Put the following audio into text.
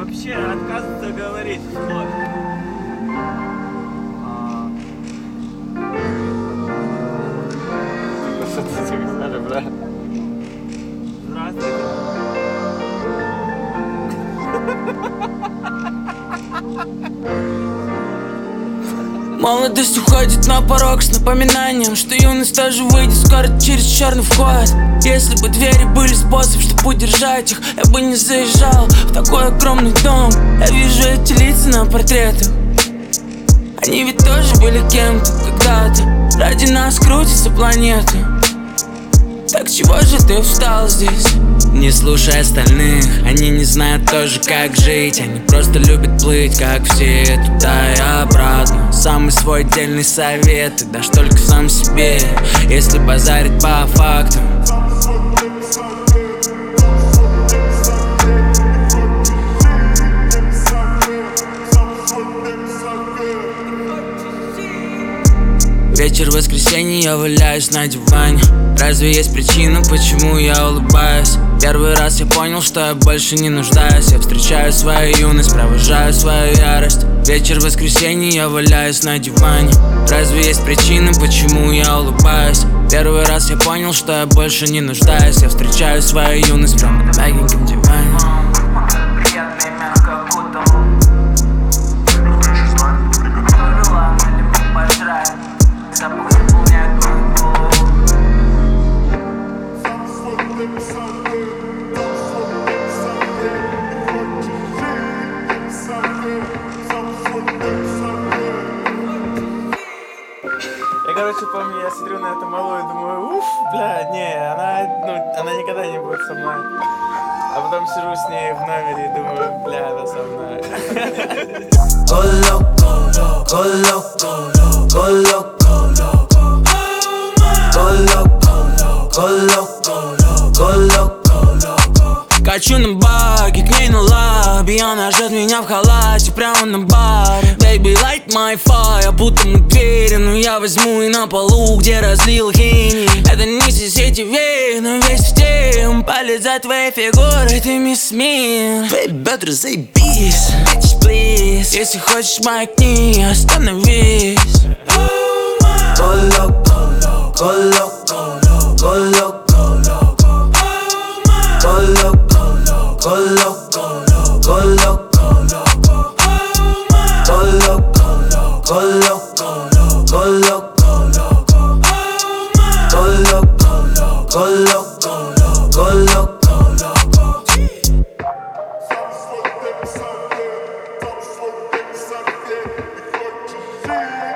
вообще отказывается говорить вслух. Что ты сказали, бля? Здравствуйте. Молодость уходит на порог с напоминанием, что юность тоже выйдет скоро через черный вход. Если бы двери были способ, чтобы удержать их, я бы не заезжал в такой огромный дом. Я вижу эти лица на портретах, они ведь тоже были кем-то когда-то. Ради нас крутится планета. Так чего же ты встал здесь? Не слушай остальных, они не знают тоже как жить. Они просто любят плыть, как все, туда и обратно. Самый свой отдельный совет ты дашь только сам себе, если базарить по фактам. Вечер воскресенья, я валяюсь на диване. Разве есть причина, почему я улыбаюсь? Первый раз я понял, что я больше не нуждаюсь. Я встречаю свою юность, провожаю свою ярость. Вечер воскресенья, я валяюсь на диване. Разве есть причина, почему я улыбаюсь? Первый раз я понял, что я больше не нуждаюсь. Я встречаю свою юность прямо на мягеньком диване. Приятно и мягко окутал. Запах наполняет мою голову. Я, короче, помню, я смотрю на эту малую и думаю, уф, бля, не, она никогда не будет со мной. А потом сижу с ней в номере и думаю, бля, она со мной. Go loco, go loco, go loco. Go loco, go loco, go loco. Качу на баке, к ней на лабе. Она ждет меня в халате прямо на баре. Baby, light my fire, будто мы двери. Но я возьму и на полу, где разлил хини. Это не CCTV, но весь в тем. Палец за твоей фигурой, ты мисс мир. Твои бедра заебись, bitch, please. Если хочешь маякни, остановись. Go loco, go loco, go loco. Go loco, go loco, go loco. Go loco, go loco, go loco. Go loco, go loco, go loco. Yeah.